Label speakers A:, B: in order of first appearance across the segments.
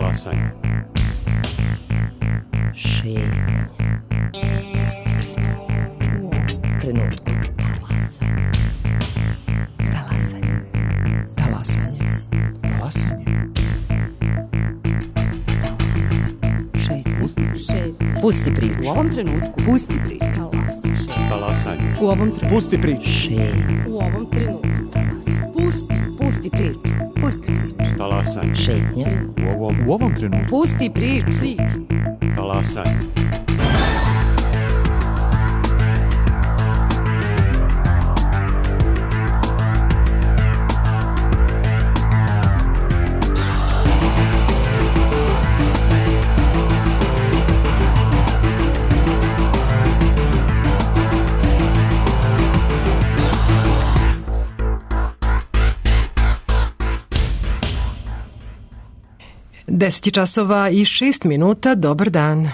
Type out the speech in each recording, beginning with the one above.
A: Talasanje.
B: Šetnje. Pusti priču. U ovom trenutku. Talasanje. Talasanje.
A: Talasanje.
B: Pusti priču.
C: U ovom trenutku. Pusti priču.
A: Talasanje.
C: U ovom trenutku.
A: Pusti priču.
B: Šetnje.
C: U ovom trenutku. Pusti priču. Pusti priču.
A: Talasanje.
B: Šetnje.
A: U ovom trenutku.
C: Pusti priču.
A: Talasanje.
D: Deset časova i 6 minuta. Dobar dan.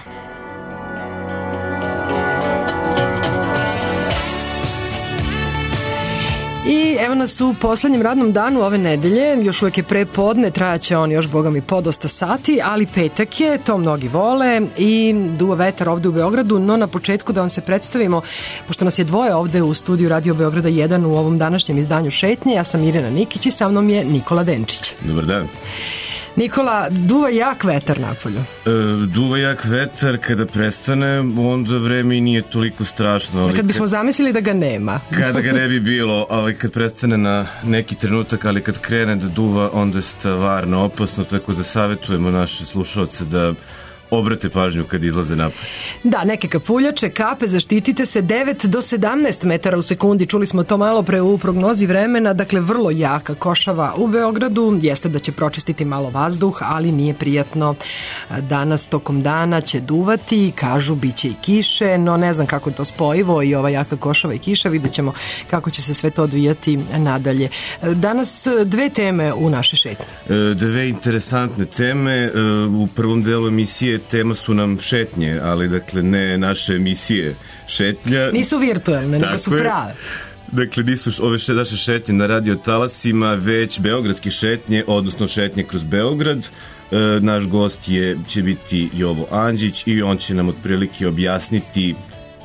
D: I evo nas u poslednjem radnom danu ove nedelje, još uvijek je prepodne, trajaće on još, boga mi, podosta sati, ali petak je, to mnogi vole i duva vetar ovde u Beogradu, no na početku da vam se predstavimo, pošto nas je dvoje ovde u studiju Radio Beograda 1 u ovom današnjem izdanju Šetnje, ja sam Irena Nikić i sa mnom je Nikola Denčić.
E: Dobar dan.
D: Nikola, duva jak vetar napolju.
E: Duva jak vetar, kada prestane, onda vreme i nije toliko strašno.
D: Kad bismo zamislili da ga nema.
E: Kada ga ne bi bilo, kad prestane na neki trenutak, ali kad krene da duva, onda je stvarno opasno, tako da savjetujemo naše slušalce da obrate pažnju kad izlaze napolje.
D: Da, neke kapuljače, kape, zaštitite se. 9 do 17 metara u sekundi, čuli smo to malo pre u prognozi vremena, dakle vrlo jaka košava u Beogradu, jeste da će pročistiti malo vazduh, ali nije prijatno. Danas tokom dana će duvati, kažu biće i kiše, no ne znam kako je to spojivo i ova jaka košava i kiša, vidjet ćemo kako će se sve to odvijati nadalje. Danas dve teme u našoj šetnji.
E: Dve interesantne teme. U prvom delu emisije tema su nam šetnje, ali dakle ne naše emisije šetnja.
D: Nisu virtualne, nego su prave.
E: Dakle, nisu ove naše šetnje na radio talasima, već beogradski šetnje, odnosno šetnje kroz Beograd. Naš gost će biti Jovo Andžić i on će nam otprilike objasniti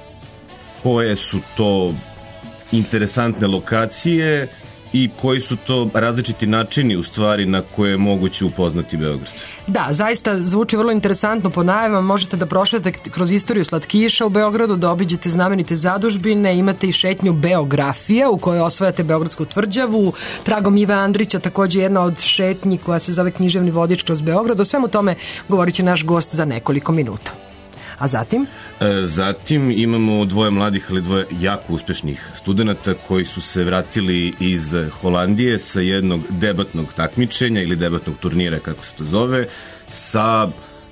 E: koje su to interesantne lokacije i koji su to različiti načini u stvari na koje je moguće upoznati Beograd.
D: Da, zaista zvuči vrlo interesantno. Po najavama možete da prošlete kroz istoriju slatkiša u Beogradu, da obiđete znamenite zadužbine, imate i šetnju Beografija u kojoj osvajate Beogradsku tvrđavu, tragom Ive Andrića, takođe jedna od šetnji koja se zove Književni vodič kroz Beograd. O svemu tome govorit će naš gost za nekoliko minuta. A zatim?
E: Zatim imamo dvoje mladih, ali dvoje jako uspešnih studenta koji su se vratili iz Holandije sa jednog debatnog takmičenja ili debatnog turnira, kako se to zove, sa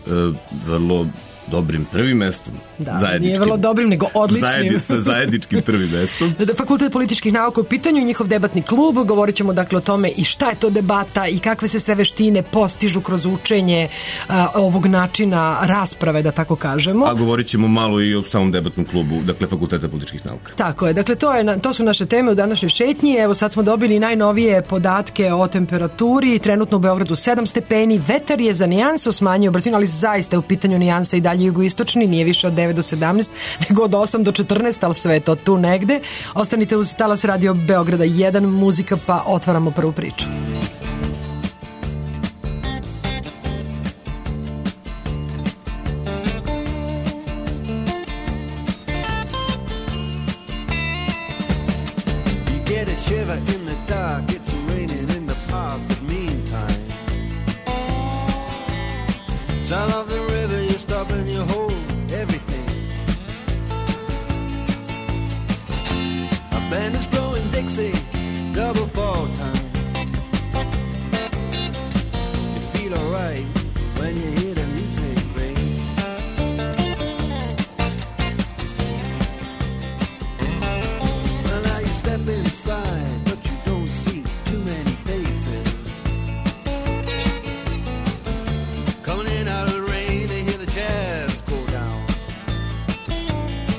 E: vrlo dobrim prvim mestom.
D: Da, nije vrlo dobrim, nego odličnim.
E: Sa zajedničkim prvim mestom.
D: Fakultet političkih nauka u pitanju i njihov debatni klub. Govorit ćemo dakle o tome i šta je to debata i kakve se sve veštine postižu kroz učenje ovog načina rasprave, da tako kažemo.
E: A govorit ćemo malo i o samom debatnom klubu, dakle Fakulteta političkih nauka.
D: Tako je, dakle to su naše teme u današnjoj šetnji. Evo sad smo dobili najnovije podatke o temperaturi. Trenutno u Beogradu 7 stepeni, vetar je za nijansu smanjio brzinu, ali zaista je u pitanju nijansa i dalje jugoistočni, nije više od 9 do 17, nego od 8 do 14, ali sve je to tu negde. Ostanite uz talas Radio Beograda 1, muzika, pa otvaramo prvu priču.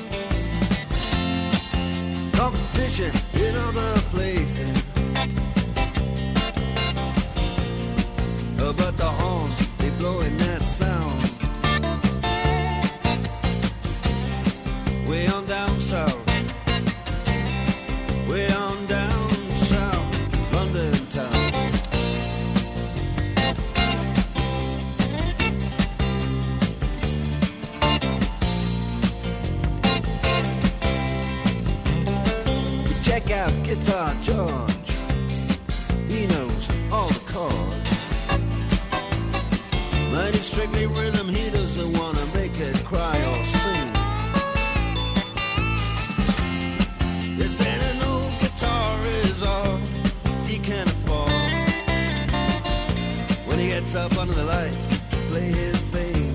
F: In other places about Guitar George. He knows all the chords. But it's strictly rhythm, he doesn't want to make it cry or sing. If then an old guitar is all he can afford, when he gets up under the lights to play his thing.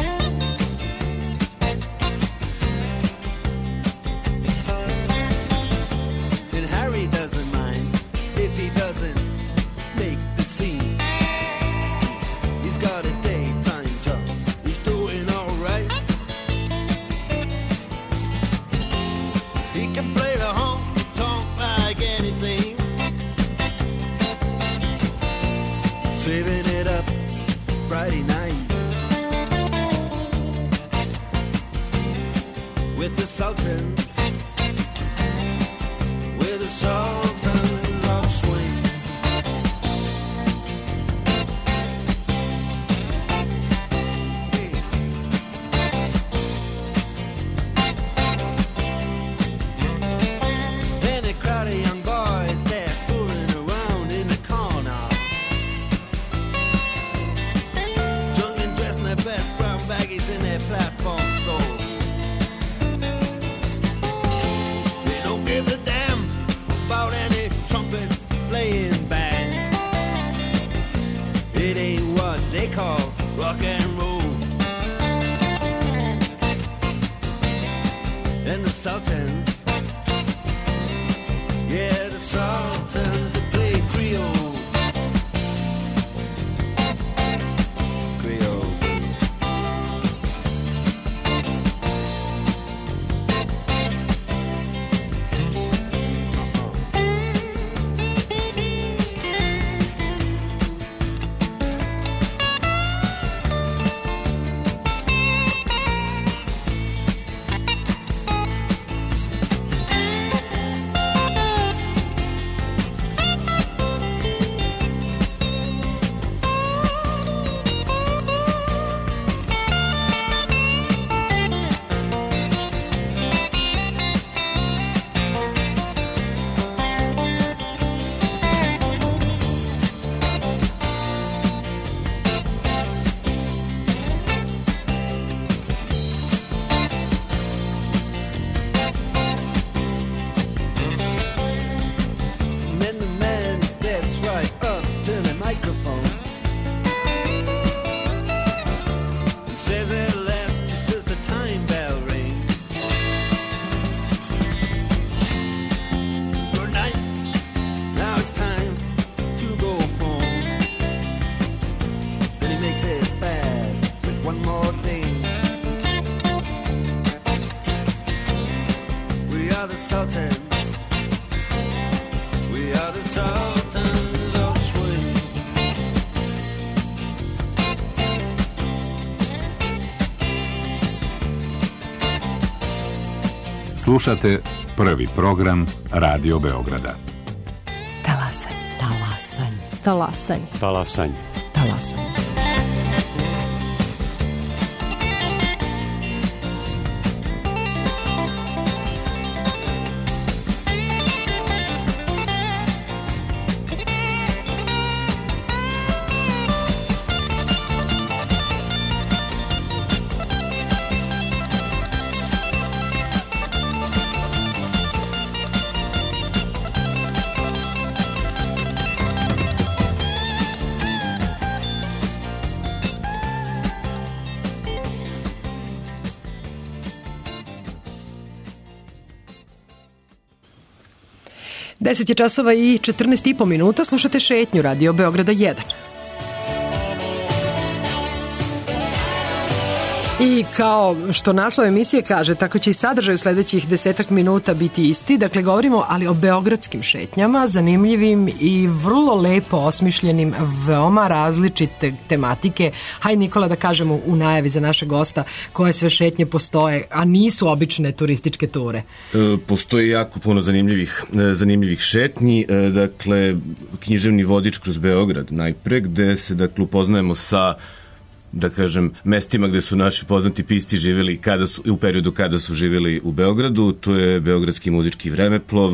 F: And Harry doesn't mind if he doesn't make the scene. He's got a daytime job, he's doing alright. He can play the honky-tonk like anything, saving it up Friday night with the Sultans, with the Sultans of Swing. And a crowd of young boys, they're fooling around in the corner, drunk and dressed in their best brown baggies in their platform soles. They don't give a damn about any trumpet playing band. It ain't what they call rock and roll. And the Sultans, yeah, the Sultans, they play Creole. Creole. And the man steps right up to the microphone and says at last, just as the time bell rings, good night, now it's time to go home. Then he makes it fast with one more thing. We are the Sultans, we are the Sultans of Swing.
G: Slušate prvi program Radio Beograda.
B: Talasanje. Talasanje.
C: Talasanje.
A: Talasanje.
B: Talasanje.
D: Deset je časova i 14,5 minuta. Slušate šetnju Radio Beograda 1. I kao što naslov emisije kaže, tako će i sadržaj u sledećih 10 minuta biti isti. Dakle, govorimo ali o beogradskim šetnjama, zanimljivim i vrlo lepo osmišljenim, veoma različite tematike. Hajde, Nikola, da kažemo u najavi za naše gosta koje sve šetnje postoje, a nisu obične turističke ture.
E: Postoji jako puno zanimljivih šetnji. Dakle, književni vodič kroz Beograd najpre, gde se dakle upoznajemo sa, da kažem, mestima gde su naši poznati pisti živjeli u periodu kada su živjeli u Beogradu. To je Beogradski muzički vremeplov,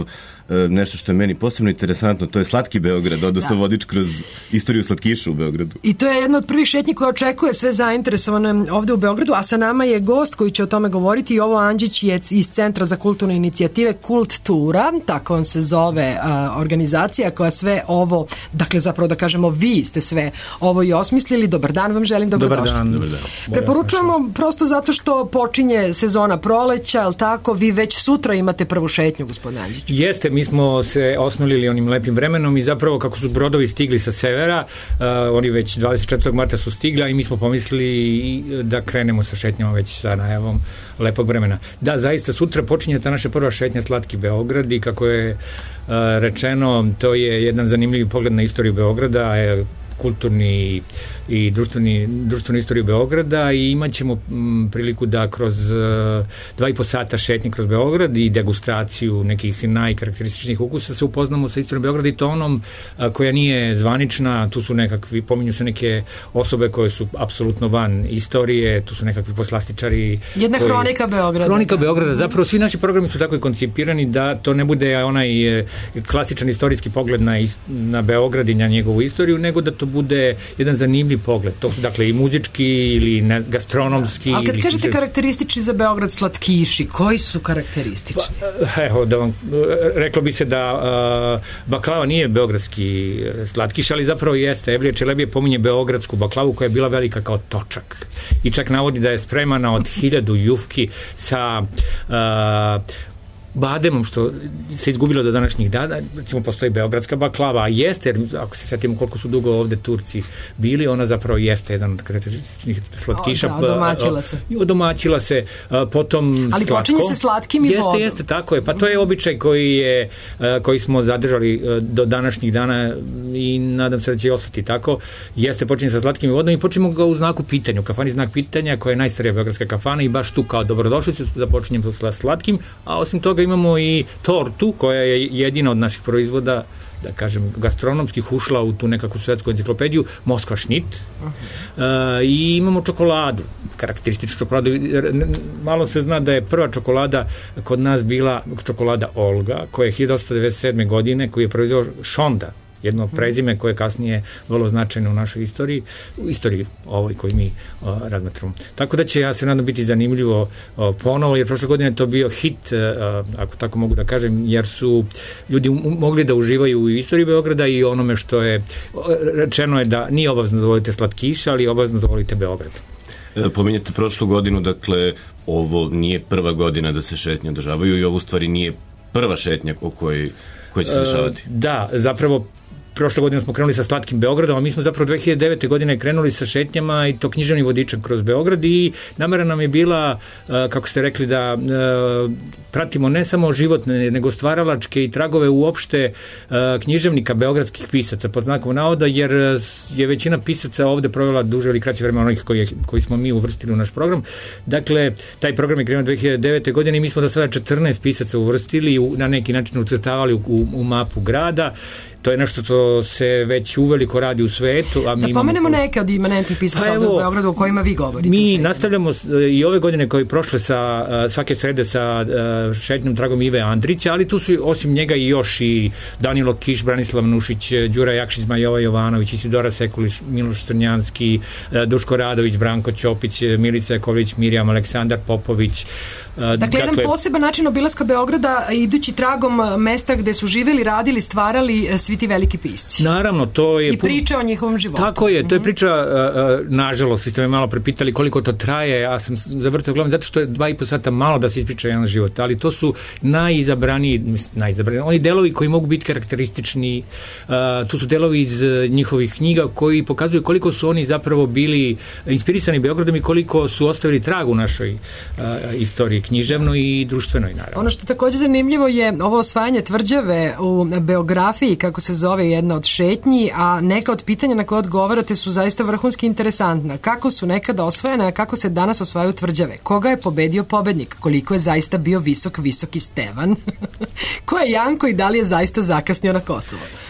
E: nešto što je meni posebno interesantno, to je Slatki Beograd, odnosno vodič kroz istoriju slatkiša u Beogradu.
D: I to je jedna od prvih šetnji koja očekuje sve zainteresovane ovde u Beogradu, a sa nama je gost koji će o tome govoriti. Jovo Andžić je iz Centra za kulturne inicijative Kult Tura, tako on se zove organizacija koja sve ovo, dakle zapravo da kažemo vi ste sve ovo i osmislili. Dobar dan vam želim, dobrodošli.
H: Dobar dan.
D: Preporučujemo prosto zato što počinje sezona proleća, je li tako? Vi već sutra imate prvu šetnju, gospodine Andžić.
H: Jeste, mi smo se osmolili onim lepim vremenom i zapravo kako su brodovi stigli sa severa, oni već 24. marta su stigli, a i mi smo pomislili da krenemo sa šetnjama već sa najavom lepog vremena. Da, zaista sutra počinje ta naša prva šetnja Slatki Beograd i kako je rečeno, to je jedan zanimljiv pogled na istoriju Beograda, kulturni i društvenu istoriju Beograda i imat ćemo priliku da kroz 2,5 sata šetnje kroz Beograd i degustraciju nekih najkarakterističnijih ukusa se upoznamo sa istorijom Beograda i to onom koja nije zvanična, tu su nekakvi, pominju se neke osobe koje su apsolutno van istorije, tu su nekakvi poslastičari.
D: Jedna hronika Beograda.
H: Hronika Beograda, zapravo svi naši programi su tako i koncipirani da to ne bude onaj klasičan istorijski pogled na Beograd i na njegovu istoriju, nego da to bude jedan zanimljiv pogled. To su dakle i muzički ili gastronomski.
D: Ali kad kažete karakteristični za Beograd slatkiši, koji su karakteristični?
H: Evo, da vam, reklo bi se da baklava nije beogradski slatkiš, ali zapravo jeste. Evlija Čelebije pominje beogradsku baklavu koja je bila velika kao točak. I čak navodi da je spremana od 1000 jufki sa bademom, što se izgubilo do današnjih dana. Recimo postoji beogradska baklava, a jeste, jer ako se setimo koliko su dugo ovde Turci bili, ona zapravo jeste jedan od karakterističnih slatkiša. Odomaćila se. Potom
D: ali
H: slatko.
D: Počinje se slatkim i vodom.
H: Jeste, tako je. Pa to je običaj koji smo zadržali do današnjih dana i nadam se da će ostati tako. Jeste, počinje sa slatkim i vodom i počinjemo ga u znaku pitanja. U kafani znak pitanja koja je najstarija beogradska kafana i baš tu kao dobrodošlicu započinjemo sa slatkim, a osim toga imamo i tortu koja je jedina od naših proizvoda, da kažem, gastronomskih ušla u tu nekakvu svetsku enciklopediju, Moskva šnit. I imamo čokoladu, karakterističnu čokoladu. Malo se zna da je prva čokolada kod nas bila čokolada Olga, koja je 1897. godine, koju je proizveo Šonda, jedno prezime koje je kasnije vrlo značajno u našoj istoriji ovoj koju mi razmatramo. Tako da će, ja se nadam, biti zanimljivo ponovo, jer prošle godine je to bio hit, ako tako mogu da kažem, jer su ljudi mogli da uživaju u istoriji Beograda i onome što je rečeno je da nije obavezno da volite slatkiša, ali obavezno da volite Beograd.
E: Pominjate prošlu godinu, dakle, ovo nije prva godina da se šetnje održavaju i ovo u stvari nije prva šetnja o kojoj će se dešavati.
H: Da, zapravo prošle godine smo krenuli sa Slatkim Beogradom, a mi smo zapravo 2009. godine krenuli sa šetnjama i to književnim vodičem kroz Beograd i namera nam je bila, kako ste rekli, da pratimo ne samo životne, nego stvaralačke i tragove uopšte književnika beogradskih pisaca, pod znakom navoda, jer je većina pisaca ovde provela duže ili kraće vremena onih koji smo mi uvrstili u naš program. Dakle, taj program je krenuo 2009. godine i mi smo do sada 14 pisaca uvrstili i na neki način ucrtavali u mapu grada. To je nešto što se već uveliko radi u svetu. A mi
D: pomenemo neke od imanentnih pisaca ovde u Beogradu o kojima vi govorite.
H: Mi nastavljamo i ove godine koje prošle svake srede sa šetnjom tragom Ive Andrića, ali tu su osim njega i još i Danilo Kiš, Branislav Nušić, Đura Jakšić, Majova Jovanović, Isidora Sekulić, Miloš Crnjanski, Duško Radović, Branko Ćopić, Milica Jakovljević, Mirjam, Aleksandar Popović.
D: Dakle, jedan poseban način obilaska Beograda idući tragom mesta gde su živeli, radili, stvarali svi ti veliki pisci.
H: Naravno, to je...
D: I priča o njihovom životu.
H: Tako je, to je priča, nažalost, vi ste me malo prepitali koliko to traje, ja sam zavrtao glavom, zato što je 2,5 sata malo da se ispriča jedan život, ali to su najizabraniji, oni delovi koji mogu biti karakteristični, tu su delovi iz njihovih knjiga koji pokazuju koliko su oni zapravo bili inspirisani Beogradom i koliko su ostavili trag u našoj istoriji, književno i društvenoj, naravno.
D: Ono što takođe zanimljivo je ovo osvajanje tvrđave u Beografiji, kako se zove jedna od šetnji, a neka od pitanja na koje odgovarate su zaista vrhunski interesantna. Kako su nekada osvojene, a kako se danas osvajaju tvrđave? Koga je pobedio pobednik? Koliko je zaista bio visoki Stevan? Ko je Janko i da li je zaista zakasnio na Kosovo?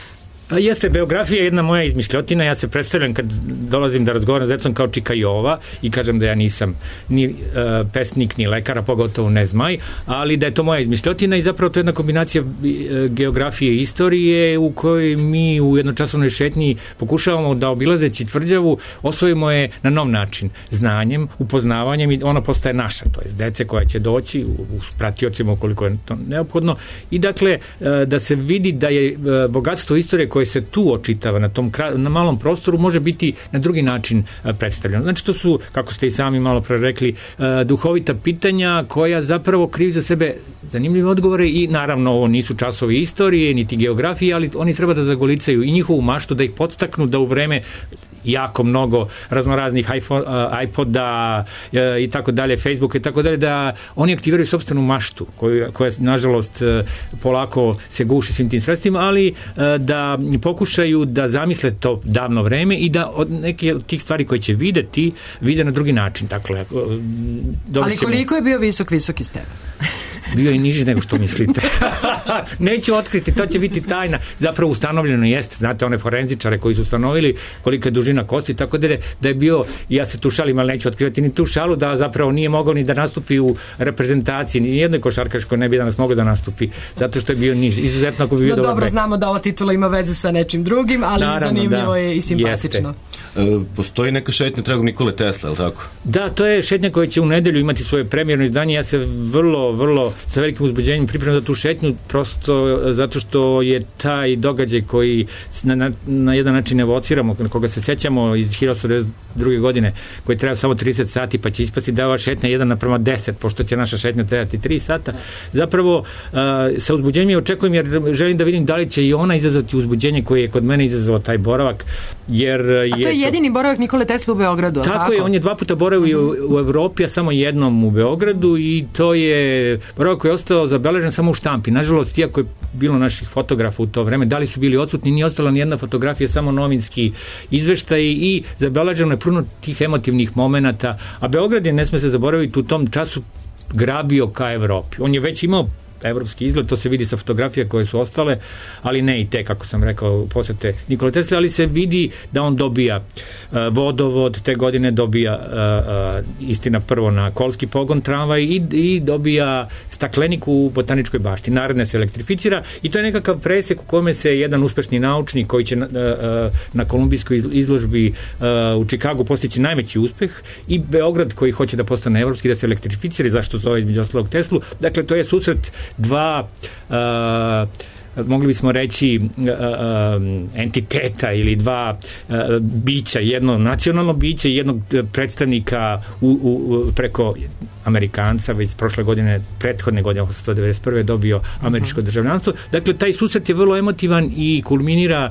H: Pa jeste, biografija je jedna moja izmišljotina, ja se predstavljam kad dolazim da razgovaram s decom kao Čika Jova i kažem da ja nisam ni pesnik, ni lekar, a pogotovo ne zmaj, ali da je to moja izmišljotina i zapravo to je jedna kombinacija geografije i istorije u kojoj mi u jednočasovnoj šetnji pokušavamo da obilazeći tvrđavu osvojimo je na nov način, znanjem, upoznavanjem i ona postaje naša, to je dece koja će doći s pratiocima ukoliko je to neophodno i dakle da se vidi da je bogatstvo istorije koje se tu očitava na malom prostoru može biti na drugi način predstavljeno. Znači to su, kako ste i sami malo pre rekli, duhovita pitanja koja zapravo kriju za sebe zanimljive odgovore i naravno ovo nisu časovi istorije niti geografije, ali oni treba da zagolicaju i njihovu maštu, da ih podstaknu da u vreme jako mnogo raznoraznih iPoda i tako dalje, Facebooka i tako dalje, da oni aktiviraju sopstvenu maštu koja nažalost polako se guši svim tim sredstvima, ali da pokušaju da zamisle to davno vreme i da od neke od tih stvari koje će videti, vide na drugi način. Dakle,
D: ali koliko je bio visoki stepen?
H: Bio je niži nego što mislite. Neću otkriti, to će biti tajna. Zapravo ustanovljeno jeste, znate, one forenzičare koji su ustanovili kolika je dužina kosti, tako da je bio, ja se tu šalim, ali neću otkrivati ni tu šalu, da zapravo nije mogao ni da nastupi u reprezentaciji, ni jednoj košarkaškoj ne bi danas mogao da nastupi, zato što je bio niži. Izuzetno ako bi bio dobar.
D: Dobro, znamo da ova titula ima veze sa nečim drugim, ali naravno, zanimljivo je i simpatično.
E: Postoji neka šetnja tragom Nikole Tesla, je li tako?
H: Da, to je šetnja koja će u nedelju imati svoje premijerno izdanje. Ja se vrlo sa velikim uzbuđenjem pripremam za tu šetnju, prosto zato što je taj događaj koji na jedan način evociramo, na koga se sećamo iz 1992. godine, koji treba samo 30 sati, pa će ispasti da ova šetnja 1:10, pošto će naša šetnja trebati 3 sata. Zapravo, sa uzbuđenjem je očekujem, jer želim da vidim da li će i ona izazvati uzbuđenje koje je kod mene izazvao taj boravak, jer
D: a to je jedini boravak Nikole Tesla u Beogradu,
H: tako je, on je 2 puta boravio u Evropi, a samo jednom u Beogradu i to je boravak koji je ostao zabeležen samo u štampi. Nažalost, iako je bilo naših fotografa u to vreme, da li su bili odsutni, nije ostala ni jedna fotografija, samo novinski izveštaj i zabeleženo je puno tih emotivnih momenata, a Beograd je, ne sme se zaboraviti, u tom času grabio ka Evropi. On je već imao evropski izgled, to se vidi sa fotografija koje su ostale, ali ne i te, kako sam rekao, posete Nikole Tesla, ali se vidi da on dobija vodovod, te godine dobija istina prvo na kolski pogon tramvaj i dobija staklenik u botaničkoj bašti. Naredne se elektrificira i to je nekakav presek u kome se jedan uspešni naučnik koji će na kolumbijskoj izložbi u Čikagu postići najveći uspeh i Beograd koji hoće da postane evropski, da se elektrificira, zašto zove između ostalog Teslu. Dakle, to je susret dva mogli bismo reći entiteta ili dva bića, jedno nacionalno biće i jednog predstavnika preko Amerikanca, već prošle godine, prethodne godine 1891. dobio američko državljanstvo. Dakle, taj susret je vrlo emotivan i kulminira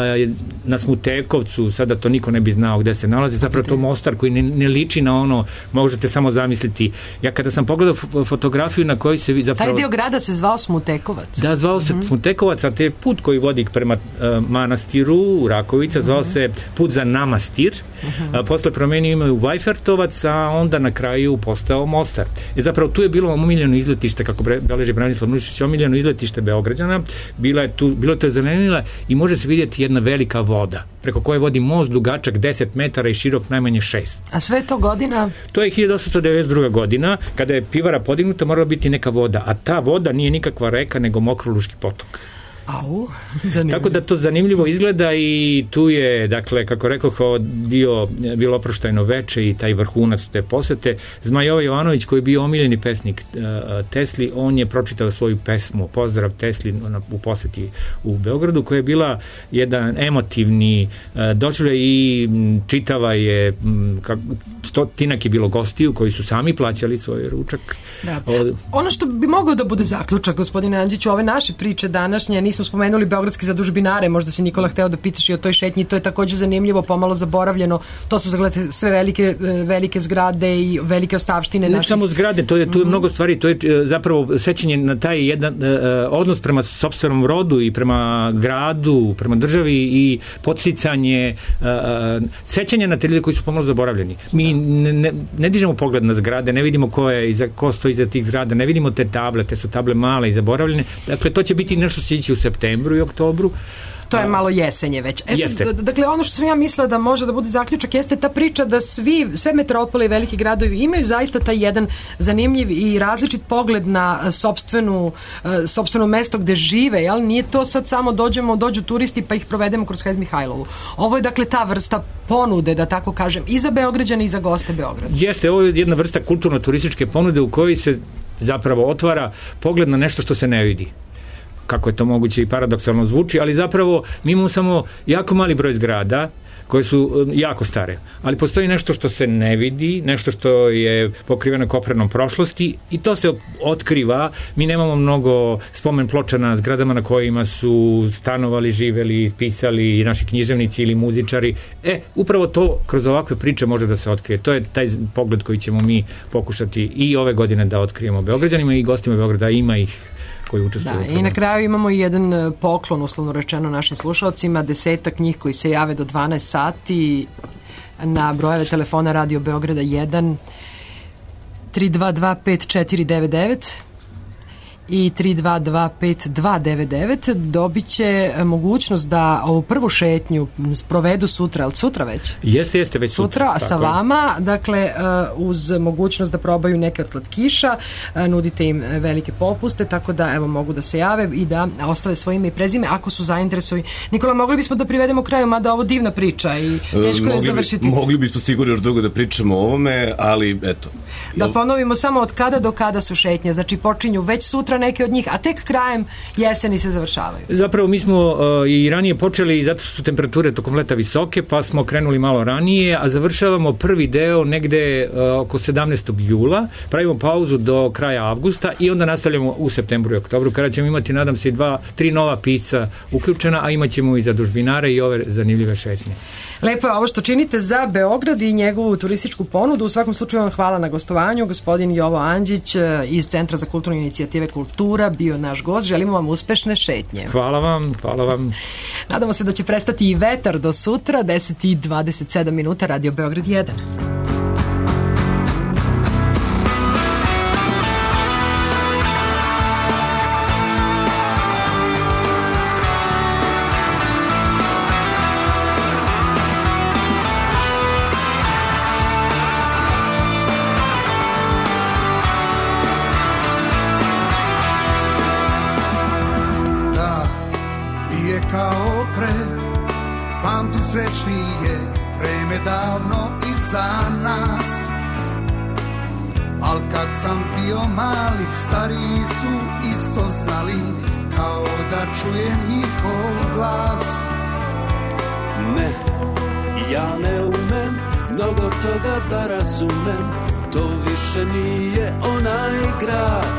H: na Smutekovcu, sada to niko ne bi znao gde se nalazi, zapravo to Mostar koji ne liči na ono, možete samo zamisliti. Ja kada sam pogledao fotografiju na kojoj se zapravo...
D: Taj dio grada se zvao Smutekovac.
H: Da, zvao se Smutekovac, a te put koji vodi prema manastiru Rakovica, zvao se put za Namastir, posle promenio ime u Vajfertovac, a onda na kraju postao Mostar. I zapravo tu je bilo omiljeno izletište, kako beleži Branislav Nušić, omiljeno izletište Beograđana, bilo to je zelenila i može se vidjeti jedna velika voda, preko koje vodi most dugačak 10 metara i širok najmanje 6.
D: A sve to godina?
H: To je 1892. godina, kada je pivara podignuta, morala biti neka voda, a ta voda nije nikakva reka, nego Mokroluški potok.
D: Au, zanimljivo.
H: Tako da to zanimljivo izgleda i tu je, dakle, kako rekoh, bilo oproštajno veče i taj vrhunac te posete. Zmaj Jovanović, koji je bio omiljeni pesnik Tesli, on je pročitao svoju pesmu Pozdrav Tesli u poseti u Beogradu, koja je bila jedan emotivni doživljaj i čitava je, stotinak je bilo gostiju koji su sami plaćali svoj ručak.
D: Da. Ono što bi mogao da bude zaključak, gospodine Andžiću, ove naše priče današnje, nismo spomenuli beogradske zadužbinare, možda si Nikola hteo da pitaš i o toj šetnji, to je takođe zanimljivo, pomalo zaboravljeno, to su zagledate sve velike zgrade i velike ostavštine.
H: Ne samo zgrade, tu je mnogo stvari, to je zapravo sećanje na taj jedan odnos prema sopstvenom rodu i prema gradu, prema državi i podsticanje, sećanje na te ljude koji su pomalo zaboravljeni. Mi ne dižemo pogled na zgrade, ne vidimo ko stoji iza tih zgrada, ne vidimo te table, te su table male i zaboravljene. Dakle, to će biti nešto što će ići u septembru i oktobru,
D: To je malo jesenje već.
H: Jeste.
D: Dakle, ono što sam ja mislila da može da bude zaključak jeste ta priča da sve metropole i veliki gradovi imaju zaista taj jedan zanimljiv i različit pogled na sopstveno mesto gde žive, jel? Nije to sad samo dođu turisti pa ih provedemo kroz Hed Mihajlovu. Ovo je dakle ta vrsta ponude, da tako kažem, i za Beograđane i za goste Beograda.
H: Jeste, ovo je jedna vrsta kulturno-turističke ponude u kojoj se zapravo otvara pogled na nešto što se ne vidi. Kako je to moguće i paradoksalno zvuči, ali zapravo mi imamo samo jako mali broj zgrada koje su jako stare, ali postoji nešto što se ne vidi, nešto što je pokriveno koprenom prošlosti i to se otkriva. Mi nemamo mnogo spomen ploča na zgradama na kojima su stanovali, živeli, pisali naši književnici ili muzičari. Upravo to kroz ovakve priče može da se otkrije. To je taj pogled koji ćemo mi pokušati i ove godine da otkrijemo Beograđanima i gostima Beograda, ima ih koji učestvuju.
D: Da, i na kraju imamo i jedan poklon, uslovno rečeno, našim slušalcima, 10 njih koji se jave do 12 sati na brojeve telefona Radio Beograda 1 322 5499 i 3225299 dobit će mogućnost da ovu prvu šetnju provedu sutra, ali sutra već?
H: Jeste već
D: sutra sa vama, dakle uz mogućnost da probaju neke od slatkiša, nudite im velike popuste, tako da evo mogu da se jave i da ostave svoje ime i prezime ako su zainteresovani. Nikola, mogli bismo da privedemo kraju, mada ovo divna priča i teško je završiti.
E: Mogli bismo sigurno još dugo da pričamo o ovome, ali eto.
D: Da ponovimo samo od kada do kada su šetnje, znači počinju već sutra neke od njih, a tek krajem jeseni se završavaju.
H: Zapravo mi smo i ranije počeli zato što su temperature tokom leta visoke, pa smo krenuli malo ranije, a završavamo prvi deo negde oko 17. jula, pravimo pauzu do kraja avgusta i onda nastavljamo u septembru i oktobru, kada ćemo imati, nadam se, 3 nova pisca uključena, a imat ćemo i za dužbinare i ove zanimljive šetnje.
D: Lepo je ovo što činite za Beograd i njegovu turističku ponudu. U svakom slučaju vam hvala na gostovanju. Gospodin Jovo Andžić iz Centra za kulturne inicijative Kultura bio naš gost. Želimo vam uspešne šetnje.
H: Hvala vam.
D: Nadamo se da će prestati i vetar do sutra, 10:27 minuta, Radio Beograd 1.
I: Srećnije vreme davno iza nas, al kad sam bio mali, stariji su isto znali, kao da čujem njihov glas.
F: Ne, ja ne umem mnogo toga da razumem, to više nije onaj grad.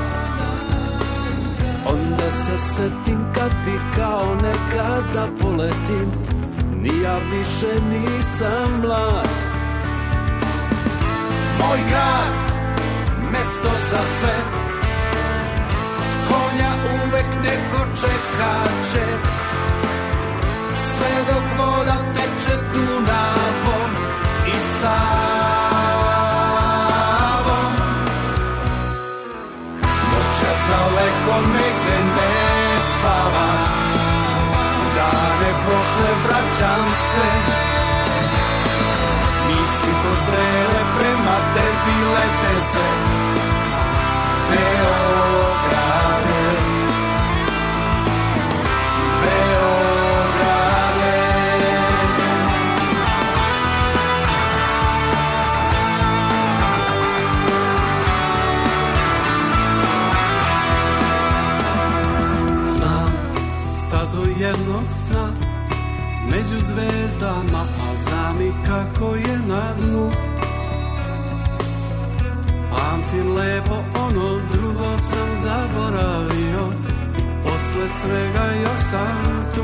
F: Onda se setim kad bi kao nekada poletim, ni ja više nisam mlad.
I: Moj grad, mesto za sve, kod konja uvek neko čekaće, sve dok voda teče Dunavom i Savom. Noćas daleko negde ne spava, prošle vraćam se, misli ko strele prema tebi lete se. Beograde, Beograde. Znam stazu jednog sna među zvezdama, a znam i kako je na dnu. Pamtim lepo ono drugo sam zaboravio, i posle svega još sam tu.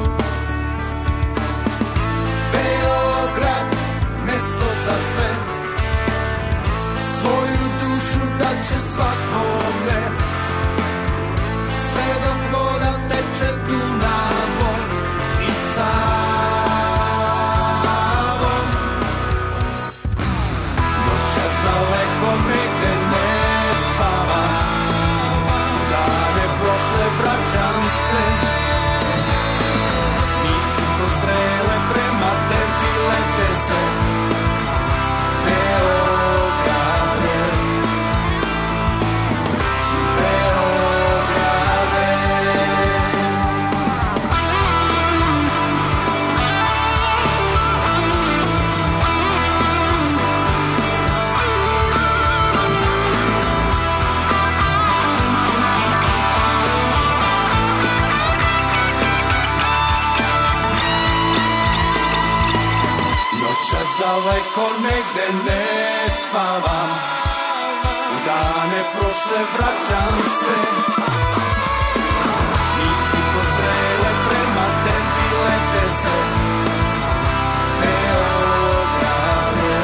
I: Beograd, mesto za sve, svoju dušu daće svakome, sve dok voda teče Dunavom i Savom. Daleko negde ne spava, dane prošle vraćam se, misli daleko negde ne spavam, u dane prošle vraćam se. Misli ko strele prema tebi lete se, Beograde.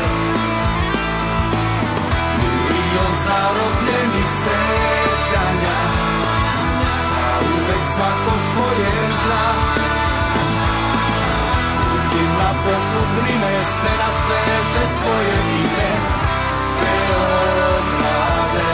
I: Milion zarobljenih sećanja, zauvek svako svoje zna. Ljudima poput Drine, sve na sveže tvoje ime, Beograde.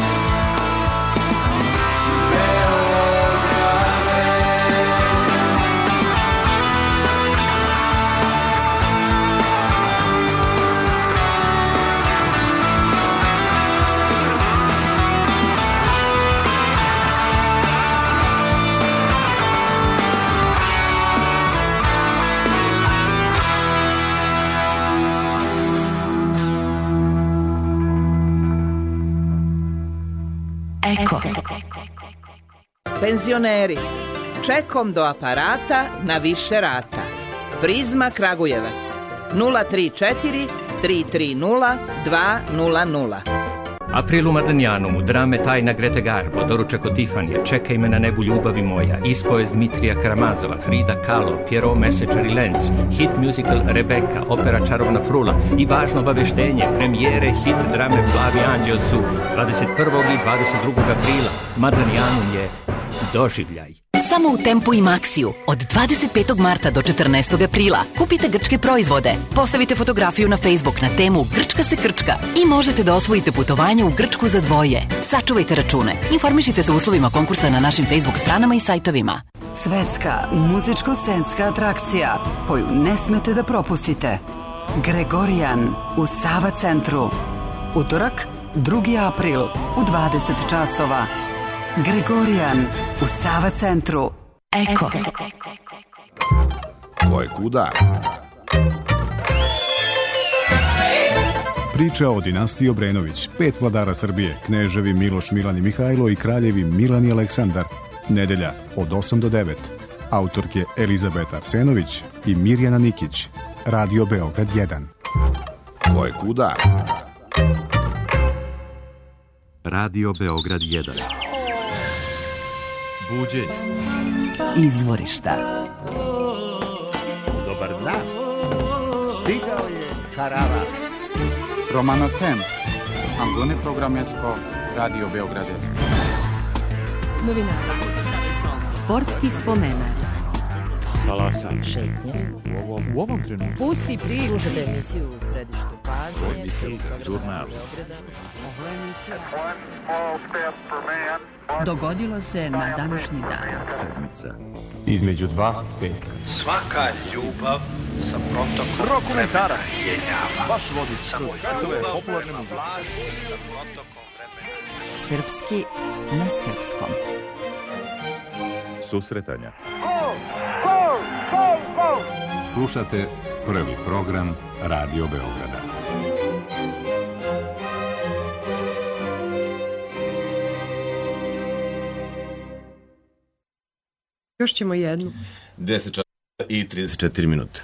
B: Eko.
J: Penzioneri, čekom do aparata na više rata. Prizma Kragujevac 034 330 200.
K: April u Madanjanu, drame Tajna Grete Garbo, doručak od Tifanija, Čekaj me na nebu ljubavi moja, ispovest Dmitrija Karamazova, Frida Kahlo, Pierrot Mesečar i Lenz, hit musical Rebeka, opera Čarovna frula i važno obaveštenje, premijere hit drame Plavi anđeo su 21. i 22. aprila. Madanjanu je doživljaj.
B: Samo u Tempu i Maxiju od 25. marta do 14. aprila kupite grčke proizvode, postavite fotografiju na Facebook na temu Grčka se krčka i možete da osvojite putovanje u Grčku za dvoje. Sačuvajte račune. Informišite se o uslovima konkursa na našim Facebook stranama i sajtovima.
L: Svetska muzičko-scenska atrakcija koju ne smete da propustite. Gregorijan u Sava centru. Utorak, 2. april u 20 časova. Gregorijan u Sava centru. Eko.
M: Ko je kuda? Priča o dinastiji Obrenović. 5 vladara Srbije, kneževi Miloš, Milan i Mihajlo i kraljevi Milan i Aleksandar. Nedelja od 8 do 9. Autorke Elizabeta Arsenović i Mirjana Nikić. Radio Beograd 1. Ko je kuda?
G: Radio Beograd 1.
A: Buđenje.
L: Izvorišta.
N: Dobar dan. Stigao je karavan.
O: Romano Temp. Angone Programesko. Radio Beograd 10.
C: Novinara. Sportski spomenar.
A: Talasanje.
C: Šetnje.
A: U ovom trenutku.
C: Pusti priču. Slušajte emisiju u središtu pažnje.
A: Žurnal.
L: Dogodilo se na današnji dan.
A: Sedmica.
O: Između 2 peta.
P: Svaka ljubav sa protokom
N: Rokomentarac.
P: Vaš vodič kroz
N: svetove popularne muzike.
L: Srpski na srpskom.
G: Susretanja. Slušate prvi program Radio Beograda.
D: Još ćemo jednu.
E: 10 časa i 34 minuta.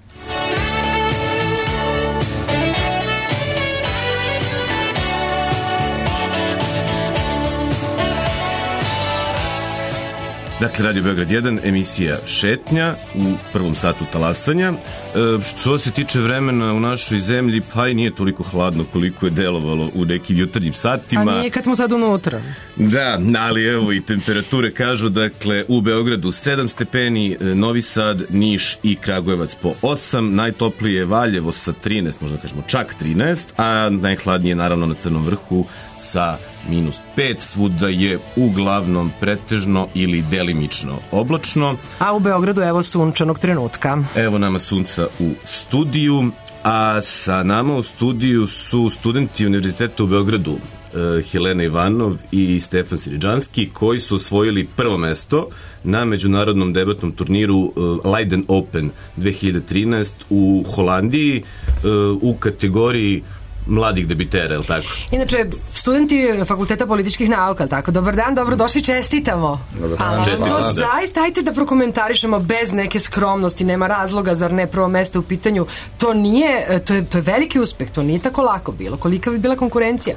E: Dakle, Radio Beograd 1, emisija Šetnja u prvom satu talasanja. Što se tiče vremena u našoj zemlji, pa i nije toliko hladno koliko je delovalo u nekim jutarnjim satima.
D: A nije kad smo sad unutra.
E: Da, ali evo i temperature kažu, dakle, u Beogradu 7 stepeni, Novi Sad, Niš i Kragujevac po 8, najtoplije je Valjevo sa 13, možda kažemo čak 13, a najhladnije naravno na Crnom vrhu sa -5, svuda je uglavnom pretežno ili delimično oblačno.
D: A u Beogradu evo sunčanog trenutka.
E: Evo nama sunca u studiju, a sa nama u studiju su studenti Univerziteta u Beogradu, Helena Ivanov i Stefan Siriđanski, koji su osvojili prvo mesto na međunarodnom debatnom turniru Leiden Open 2013 u Holandiji u kategoriji mladih debitera, je li tako?
D: Inače, studenti Fakulteta političkih nauka, tako? Dobar dan, dobrodošli, čestitamo. To zaista, ajte da prokomentarišemo bez neke skromnosti, nema razloga, zar ne, prvo mesto u pitanju. To je veliki uspeh, to nije tako lako bilo. Kolika bi bila konkurencija?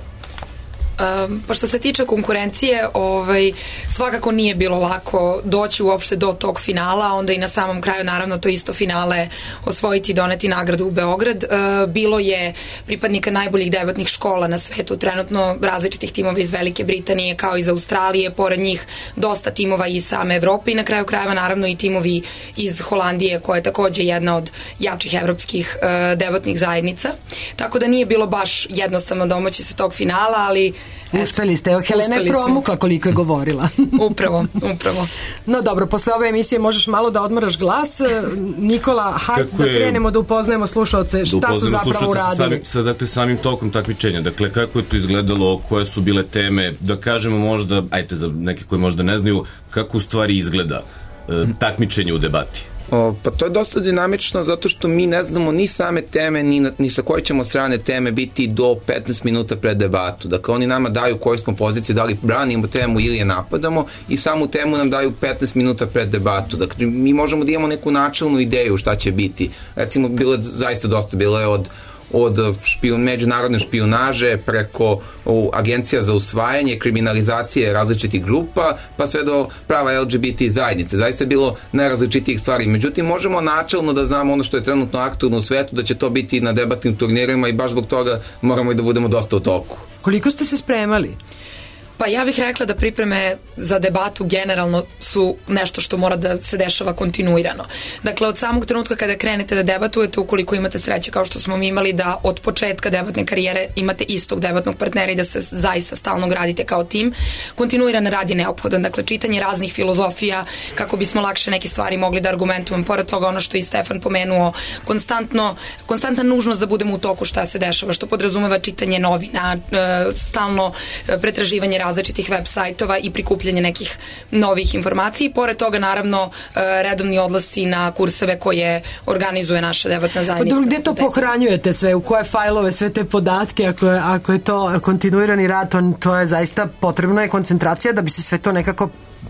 Q: Pa što se tiče konkurencije, svakako nije bilo lako doći uopšte do tog finala, onda i na samom kraju naravno to isto finale osvojiti i doneti nagradu u Beograd. Bilo je pripadnika najboljih debatnih škola na svetu, trenutno različitih timova iz Velike Britanije kao iz Australije, pored njih dosta timova iz same Evrope i na kraju krajeva naravno i timovi iz Holandije koja je takođe jedna od jačih evropskih debatnih zajednica. Tako da nije bilo baš jednostavno domoći se tog finala, ali
D: uspeli ste, Helena je promukla koliko je govorila.
Q: Upravo.
D: No dobro, posle ove emisije možeš malo da odmaraš glas. Nikola, hajde da krenemo da upoznajemo slušalce šta su zapravo uradili.
E: Dakle, samim tokom takmičenja, dakle, kako je to izgledalo, koje su bile teme, da kažemo možda, ajte za neke koji možda ne znaju, kako u stvari izgleda takmičenje u debati.
R: Pa to je dosta dinamično zato što mi ne znamo ni same teme ni sa koje ćemo strane teme biti do 15 minuta pred debatu. Dakle, oni nama daju koju smo poziciju, da li branimo temu ili je napadamo i samu temu nam daju 15 minuta pred debatu. Dakle, mi možemo da imamo neku načelnu ideju šta će biti. Recimo, bilo je zaista dosta, bilo je od međunarodne špijunaže preko agencija za usvajanje, kriminalizacije različitih grupa, pa sve do prava LGBT zajednice. Zaista je bilo najrazličitijih stvari. Međutim, možemo načelno da znamo ono što je trenutno aktualno u svetu, da će to biti na debatnim turnirima i baš zbog toga moramo i da budemo dosta u toku.
D: Koliko ste se spremali?
Q: Pa ja bih rekla da pripreme za debatu generalno su nešto što mora da se dešava kontinuirano. Dakle, od samog trenutka kada krenete da debatujete, ukoliko imate sreće kao što smo mi imali da od početka debatne karijere imate istog debatnog partnera i da se zaista stalno gradite kao tim, kontinuiran rad je neophodan. Dakle, čitanje raznih filozofija kako bismo lakše neke stvari mogli da argumentujemo. Pored toga, ono što je i Stefan pomenuo, konstantna nužnost da budemo u toku šta se dešava, što podrazumeva čitanje novina, stalno pretraživanje različitih web sajtova i prikupljanje nekih novih informacija. Pored toga, naravno, redovni odlasci na kurseve koje organizuje naša debatna zajednica.
D: Pa gde to pohranjujete sve? U koje fajlove sve te podatke? Ako je to kontinuirani rad, to je zaista potrebna je koncentracija da bi se sve to nekako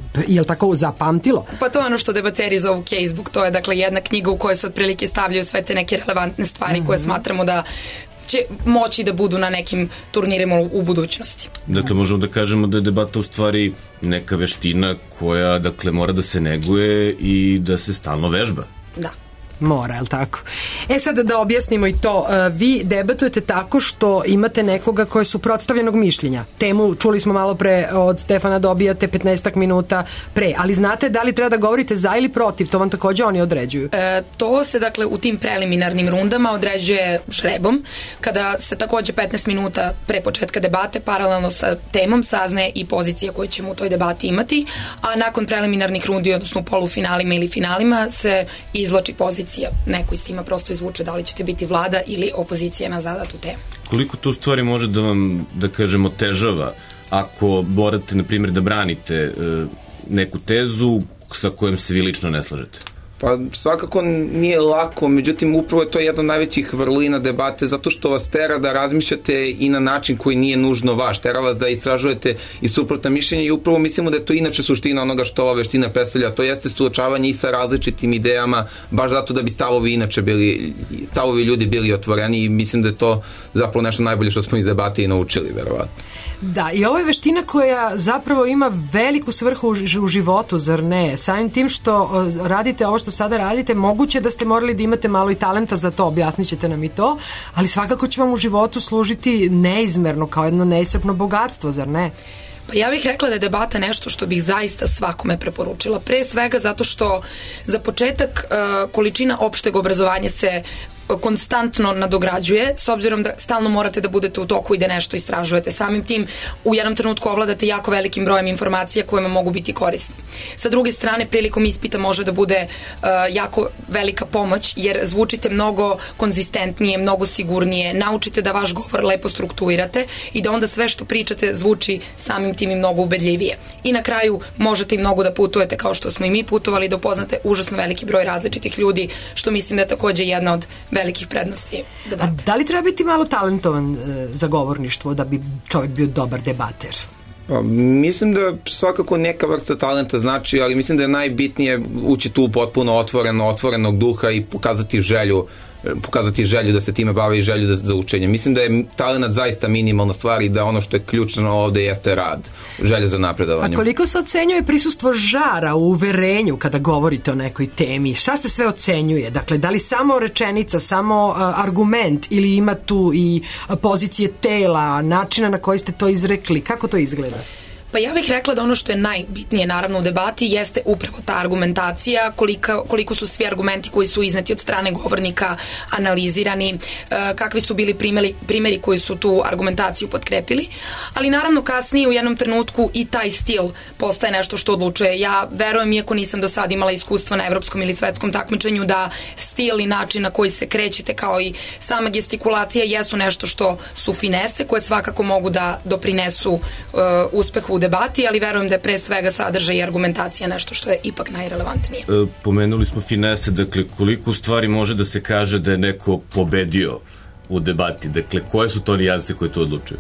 D: tako zapamtilo? Pa
Q: to je ono što debateri zovu casebook. To je dakle jedna knjiga u kojoj se otprilike stavljaju sve te neke relevantne stvari koje smatramo da će moći da budu na nekim turnirima u budućnosti.
E: Dakle, možemo da kažemo da je debata u stvari neka veština koja, dakle, mora da se neguje i da se stalno vežba.
Q: Da.
D: Mora, je li tako? Sad da objasnimo i to. Vi debatujete tako što imate nekoga koje su suprotstavljenog mišljenja. Temu, čuli smo malo pre od Stefana, dobijate 15 minuta pre, ali znate da li treba da govorite za ili protiv, to vam takođe oni određuju?
Q: To se, dakle, u tim preliminarnim rundama određuje žrebom, kada se takođe 15 minuta pre početka debate paralelno sa temom saznaje i pozicija koju ćemo u toj debati imati, a nakon preliminarnih rundi, odnosno u polufinalima ili finalima, se izvlači pozicija. Neko iz tima prosto izvuče da li ćete biti vlada ili opozicija na zadatu temu.
E: Koliko to stvari može da vam, da kažemo, otežava ako morate, na primjer, da branite neku tezu sa kojom se vi lično ne slažete?
R: Pa svakako nije lako, međutim upravo je to jedna od najvećih vrlina debate zato što vas tera da razmišljate i na način koji nije nužno vaš, tera vas da istražujete i suprotna mišljenja i upravo mislimo da je to inače suština onoga što ova veština predstavlja, to jeste suočavanje i sa različitim idejama, baš zato da bi stavovi ljudi bili otvoreni i mislim da je to zapravo nešto najbolje što smo iz debate i naučili, verovatno.
D: Da, i ovo je veština koja zapravo ima veliku svrhu u životu, zar ne? Samim tim što radite ovo što sada radite, moguće da ste morali da imate malo i talenta za to, objasnit ćete nam i to, ali svakako će vam u životu služiti neizmerno, kao jedno neiscrpno bogatstvo, zar ne?
Q: Pa ja bih rekla da je debata nešto što bih zaista svakome preporučila. Pre svega zato što za početak količina opšteg obrazovanja se konstantno nadograđuje, s obzirom da stalno morate da budete u toku i da nešto istražujete. Samim tim u jednom trenutku ovladate jako velikim brojem informacija kojima mogu biti korisni. Sa druge strane, prilikom ispita može da bude jako velika pomoć, jer zvučite mnogo konzistentnije, mnogo sigurnije, naučite da vaš govor lepo strukturirate i da onda sve što pričate zvuči samim tim i mnogo ubedljivije. I na kraju možete i mnogo da putujete kao što smo i mi putovali, da upoznate užasno veliki broj različitih ljudi, što mislim da je takođe jedna od velikih prednosti debate.
D: A da li treba biti malo talentovan za govorništvo da bi čovjek bio dobar debater?
R: Pa, mislim da svakako neka vrsta talenta znači, ali mislim da je najbitnije ući tu potpuno otvorenog duha i pokazati želju da se time bavi i želju za učenje. Mislim da je talent zaista minimalna stvar i da ono što je ključno ovde jeste rad, želja za napredovanjem.
D: A koliko se ocenjuje prisustvo žara u uverenju kada govorite o nekoj temi? Šta se sve ocenjuje? Dakle, da li samo rečenica, samo argument ili ima tu i pozicije tela, načina na koji ste to izrekli? Kako to izgleda?
Q: Pa ja bih rekla da ono što je najbitnije naravno u debati jeste upravo ta argumentacija, koliko su svi argumenti koji su izneti od strane govornika analizirani, kakvi su bili primjeri koji su tu argumentaciju potkrepili, ali naravno kasnije u jednom trenutku i taj stil postaje nešto što odlučuje. Ja verujem, iako nisam do sad imala iskustva na evropskom ili svetskom takmičenju, da stil i način na koji se krećete kao i sama gestikulacija jesu nešto što su finese koje svakako mogu da doprinesu uspehu u debati, ali verujem da je pre svega sadržaj i argumentacija nešto što je ipak najrelevantnije.
E: Pomenuli smo finese, dakle koliko u stvari može da se kaže da je neko pobedio u debati, dakle koje su to nijanse koje to odlučuju?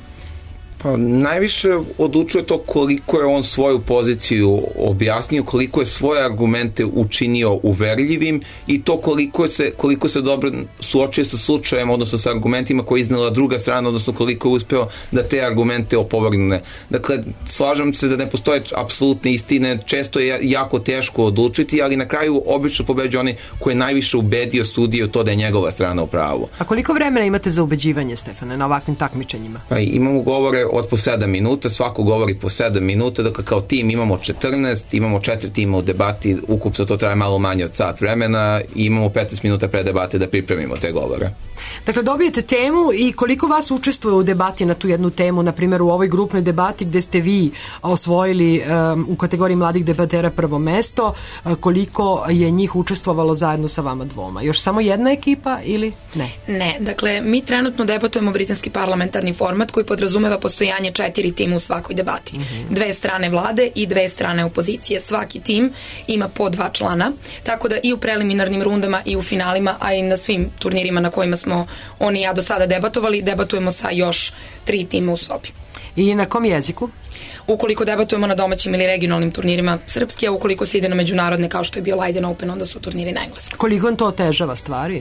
R: Pa najviše odlučuje to koliko je on svoju poziciju objasnio, koliko je svoje argumente učinio uverljivim i to koliko se dobro suočio sa slučajem, odnosno sa argumentima koje je iznela druga strana, odnosno koliko je uspeo da te argumente opovrgne. Dakle, slažem se da ne postoje apsolutne istine, često je jako teško odlučiti, ali na kraju obično pobeđuje onaj koji je najviše ubedio sudiju to da je njegova strana u pravu.
D: A koliko vremena imate za ubeđivanje, Stefane, na ovakvim takmičenjima?
R: Pa imamo govore od po 7 minuta, svako govori po 7 minuta, dakle kao tim imamo 14, imamo 4 tima u debati, ukupno to traje malo manje od sat vremena i imamo 15 minuta pre debate da pripremimo te govore.
D: Dakle, dobijete temu i koliko vas učestvuje u debati na tu jednu temu, na primjer u ovoj grupnoj debati gde ste vi osvojili u kategoriji mladih debatera prvo mesto, koliko je njih učestvovalo zajedno sa vama dvoma? Još samo jedna ekipa ili ne?
Q: Ne, dakle, mi trenutno debatujemo britanski parlamentarni format koji podrazumeva postojanje 4 tima u svakoj debati. 2 strane vlade i 2 strane opozicije. Svaki tim ima po 2 člana, tako da i u preliminarnim rundama i u finalima, a i na svim turnirima na kojima smo oni i ja do sada debatovali, debatujemo sa još 3 tima u sobi.
D: I na kom jeziku?
Q: Ukoliko debatujemo na domaćim ili regionalnim turnirima srpski, a ukoliko se ide na međunarodne kao što je bio Leiden Open, onda su turniri na engleskom.
D: Koliko to otežava stvari?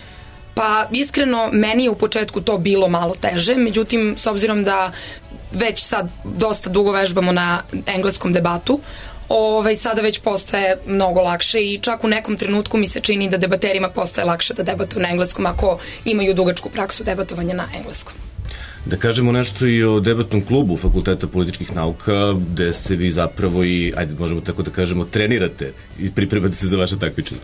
Q: Pa iskreno, meni je u početku to bilo malo teže, međutim, s obzirom da već sad dosta dugo vežbamo na engleskom debatu, sada već postaje mnogo lakše i čak u nekom trenutku mi se čini da debaterima postaje lakše da debatuju na engleskom ako imaju dugačku praksu debatovanja na engleskom.
E: Da kažemo nešto i o debatnom klubu Fakulteta političkih nauka, gde se vi zapravo i, ajde možemo tako da kažemo, trenirate i pripremate se za vaše takmičenje.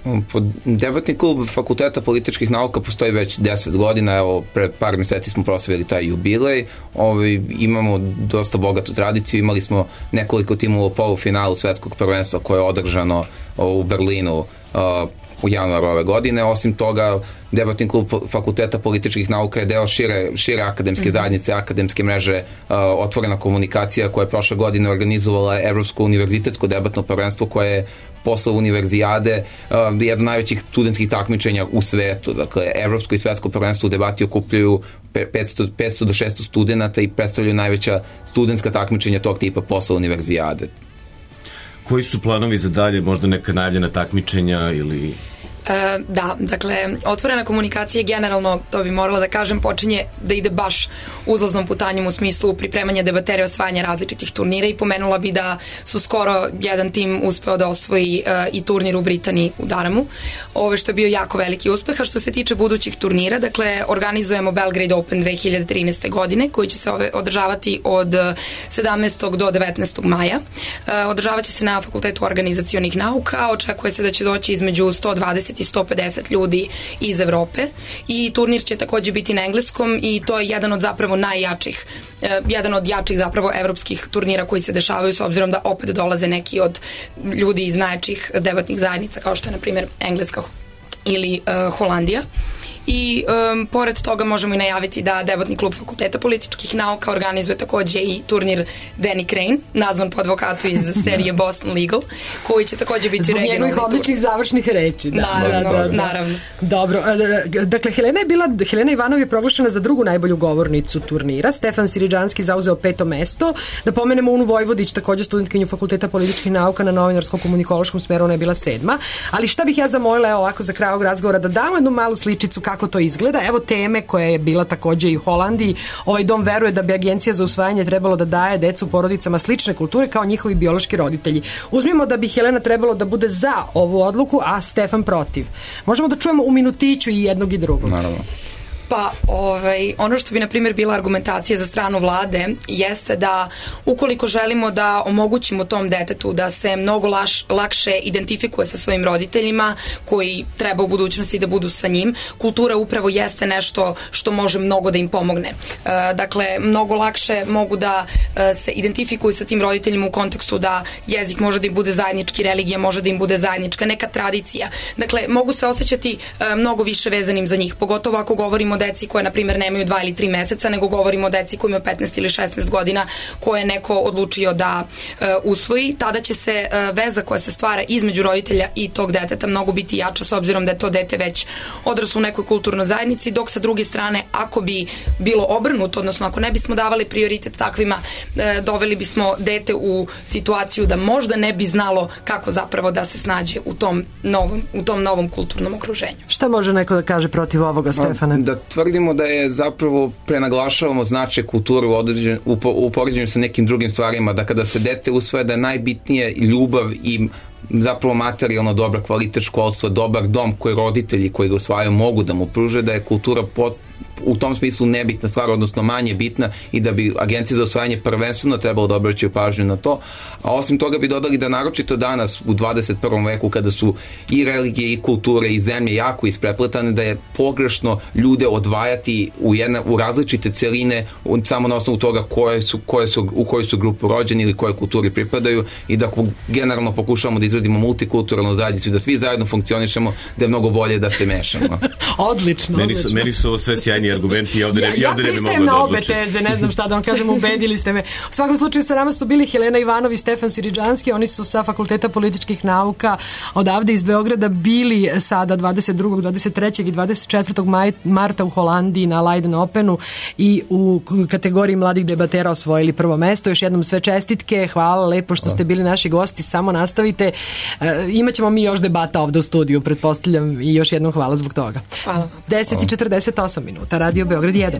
R: Debatni klub Fakulteta političkih nauka postoji već 10 godina, evo pre par meseci smo proslavili taj jubilej, imamo dosta bogatu tradiciju, imali smo nekoliko timova u polufinalu svetskog prvenstva koje je održano u Berlinu u januaru ove godine. Osim toga, debatni klub Fakulteta političkih nauka je deo šire akademske zajednice, akademske mreže Otvorena komunikacija koja je prošle godine organizovala Evropsko univerzitetsko debatno prvenstvo koje je posle univerzijade jedno najvećih studentskih takmičenja u svetu. Dakle, Evropsko i svetsko prvenstvo u debati okupljaju 500 do 600 studenta i predstavljaju najveća studentska takmičenja tog tipa posle univerzijade.
E: Koji su planovi za dalje, možda neka najavljena takmičenja ili...
Q: Da, dakle, otvorena komunikacija generalno, to bi morala da kažem, počinje da ide baš uzlaznom putanjem u smislu pripremanja debatera i osvajanja različitih turnira i pomenula bi da su skoro jedan tim uspeo da osvoji i turnir u Britaniji u Daramu, što je bio jako veliki uspeh. A što se tiče budućih turnira, dakle, organizujemo Belgrade Open 2013. godine koji će se održavati od 17. do 19. maja. Održavaće se na Fakultetu organizacionih nauka, očekuje se da će doći između 120 i 150 ljudi iz Evrope i turnir će takođe biti na engleskom i to je jedan od zapravo jedan od jačih zapravo evropskih turnira koji se dešavaju s obzirom da opet dolaze neki od ljudi iz najjačih debatnih zajednica kao što je na primjer Engleska ili Holandija. i pored toga možemo i najaviti da debatni klub Fakulteta političkih nauka organizuje takođe i turnir Danny Crane, nazvan po advokatu iz serije Boston Legal, koji će takođe biti regionalni tur.
D: Zbog njegovih odličnih završnih reči.
Q: Naravno.
D: Dobro, dakle, Helena Ivanov je proglašena za drugu najbolju govornicu turnira, Stefan Siridžanski zauzeo 5. mesto, da pomenemo Unu Vojvodić, takođe studentkinju Fakulteta političkih nauka na novinarsko-komunikološkom smeru, ona je bila 7. Ali šta bih ja zamolila, evo ovako za kraj ovog razgovora, da damo jednu malu sličicu kako to izgleda. Evo teme koja je bila takođe i u Holandiji. Ovaj dom veruje da bi Agencija za usvajanje trebalo da daje decu porodicama slične kulture kao njihovi biološki roditelji. Uzmimo da bi Helena trebalo da bude za ovu odluku, a Stefan protiv. Možemo da čujemo u minutiću i jednog i drugog.
R: Naravno.
Q: Pa, ono što bi, na primjer, bila argumentacija za stranu vlade jeste da ukoliko želimo da omogućimo tom detetu da se mnogo lakše identifikuje sa svojim roditeljima koji treba u budućnosti da budu sa njim, kultura upravo jeste nešto što može mnogo da im pomogne. Dakle, mnogo lakše mogu da se identifikuju sa tim roditeljima u kontekstu da jezik može da im bude zajednički, religija može da im bude zajednička, neka tradicija. Dakle, mogu se osjećati mnogo više vezanim za njih, pogotovo ako govorimo o deci koje, na primjer, nemaju 2 ili 3 meseca, nego govorimo o deci koji imaju 15 ili 16 godina koje je neko odlučio da usvoji. Tada će se veza koja se stvara između roditelja i tog deteta mnogo biti jača, s obzirom da je to dete već odraslo u nekoj kulturnoj zajednici, dok sa druge strane, ako bi bilo obrnuto, odnosno ako ne bismo davali prioritet takvima, doveli bismo dete u situaciju da možda ne bi znalo kako zapravo da se snađe u tom novom kulturnom okruženju.
D: Šta može neko da kaže protiv ovoga, Stefane?
R: Da tvrdimo da je zapravo prenaglašavamo značaj kulture u poređenju sa nekim drugim stvarima, da kada se dete usvaja da je najbitnije ljubav i zapravo materijalno dobar kvalitet školstva, dobar dom koji roditelji koji ga usvajaju mogu da mu pruže, da je kultura u tom smislu nebitna stvar, odnosno manje bitna i da bi Agencija za usvajanje prvenstveno trebalo da obraćaju pažnju na to. A osim toga bi dodali da naročito danas u 21. veku kada su i religije i kulture i zemlje jako isprepletane, da je pogrešno ljude odvajati u različite celine samo na osnovu toga u kojoj su grupu rođeni ili koje kulturi pripadaju i da generalno pokušavamo da izvedimo multikulturalnu zajednicu i da svi zajedno funkcionišemo, da je mnogo bolje da se mešamo.
D: Odlično.
E: Meni su ovo sve sjajni argumenti. Ja
D: pristajem na obe teze, ne znam šta da vam kažem, ubedili ste me. U svakom slučaju sa nama su bili Helena Ivanov i Stefan Siridžanski, oni su sa Fakulteta političkih nauka odavde iz Beograda bili sada 22., 23. i 24. marta u Holandiji na Leiden Openu i u kategoriji mladih debatera osvojili prvo mesto. Još jednom sve čestitke, hvala lepo što ste bili naši gosti, samo nastavite. Imaćemo mi još debata ovde u studiju, pretpostavljam, i još jednom hvala zbog toga.
Q: Hvala.
D: 10:48 minuta, Radio Beograd 1.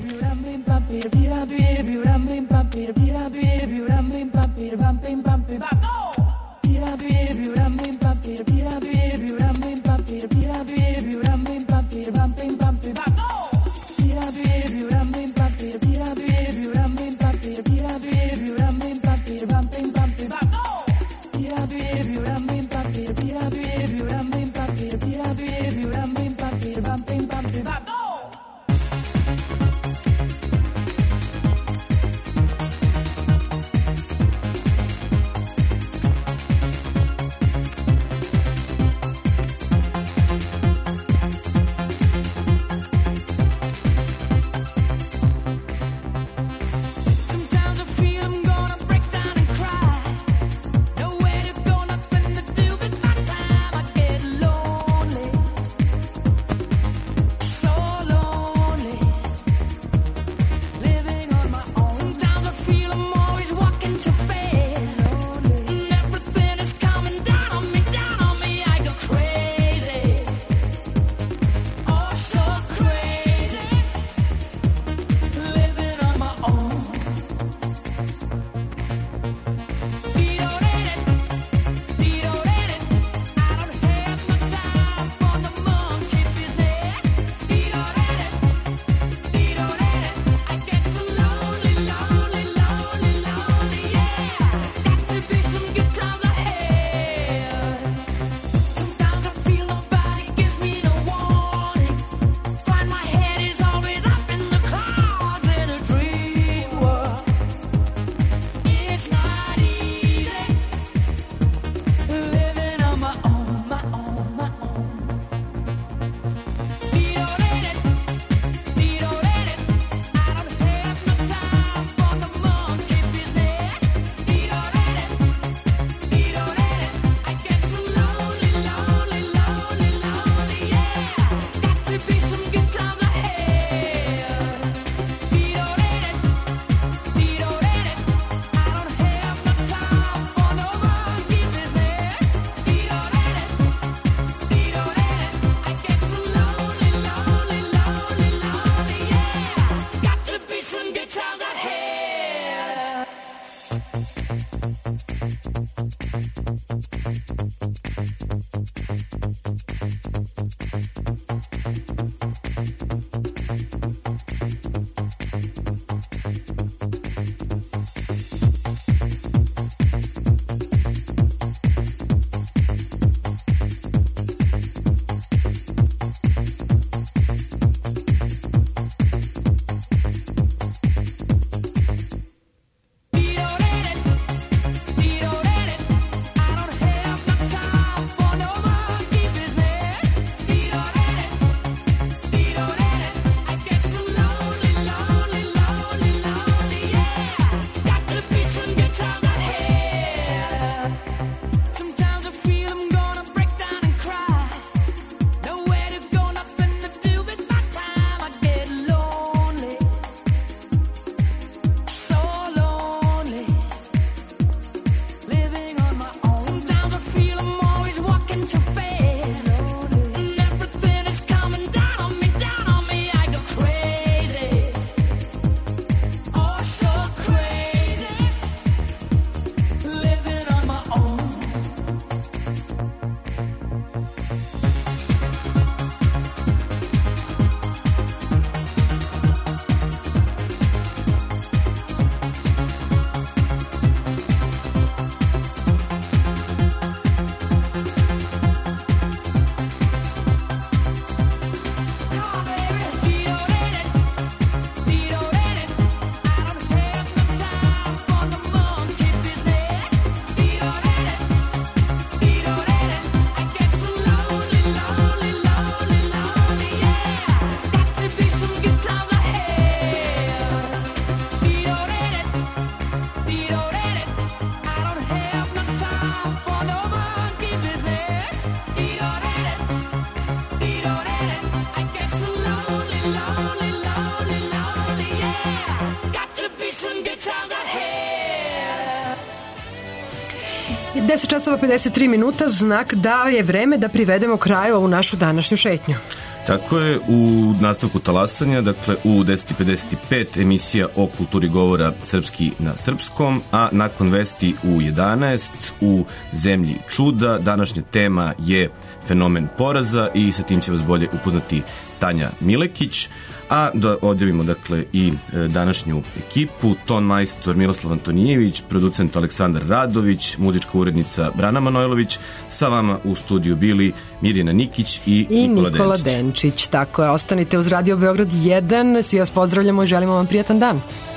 D: 10 časova 53 minuta, znak da je vreme da privedemo kraju ovu našu današnju šetnju.
E: Tako je, u nastavku talasanja, dakle u 10.55 emisija o kulturi govora srpski na srpskom, a nakon vesti u 11 u Zemlji čuda. Današnja tema je fenomen poraza i sa tim će vas bolje upoznati Tanja Milekić. A da odjavimo dakle i današnju ekipu: ton majstor Miroslav Antonijević, producent Aleksandar Radović, muzička urednica Brana Manojlović, sa vama u studiju bili Mirjana Nikić i Nikola Denčić.
D: Tako je, ostanite uz Radio Beograd 1, svi vas pozdravljamo i želimo vam prijatan dan.